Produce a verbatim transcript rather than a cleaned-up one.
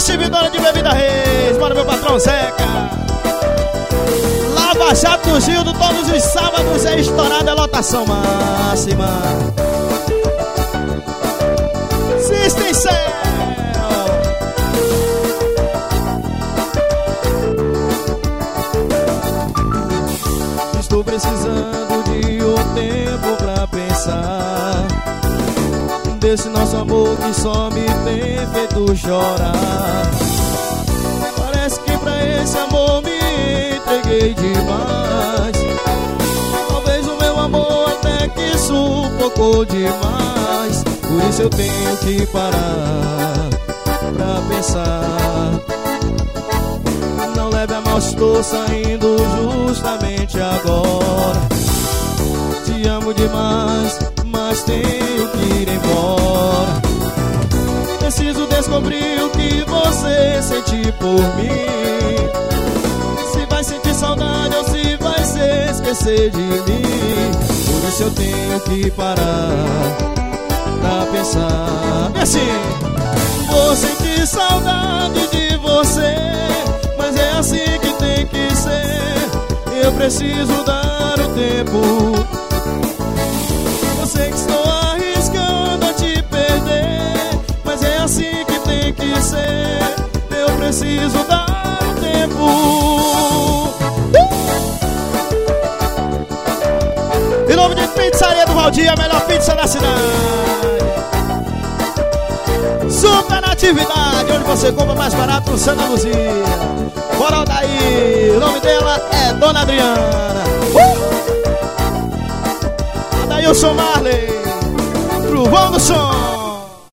Distribuidora de Bebida Reis, bora meu patrão Zeca. Lava Jato do Gildo, todos os sábados é estourada a lotação máxima. System Cell. Estou precisando de um tempo pra pensar desse nosso amor que só me tem feito chorar. Parece que pra esse amor me entreguei demais. Talvez o meu amor até que sufocou demais. Por isso eu tenho que parar pra pensar. Não leve a mal, estou saindo justamente agora. Te amo demais, mas tenho que ir embora. Preciso descobrir o que você sente por mim. Se vai sentir saudade ou se vai se esquecer de mim. Por isso eu tenho que parar pra pensar. E assim, vou sentir saudade de você, mas é assim que tem que ser. Eu preciso dar o tempo. Eu sei que estou arriscando a te perder, mas é assim que tem que ser. Eu preciso dar o tempo. uh! Em nome de Pizzaria do Valdir, a melhor pizza da cidade. Super atividade, onde você compra mais barato no Santa Luzia. Bora daí, o nome dela é Dona Adriana. uh! Daí eu sou Marley, pro vão do som.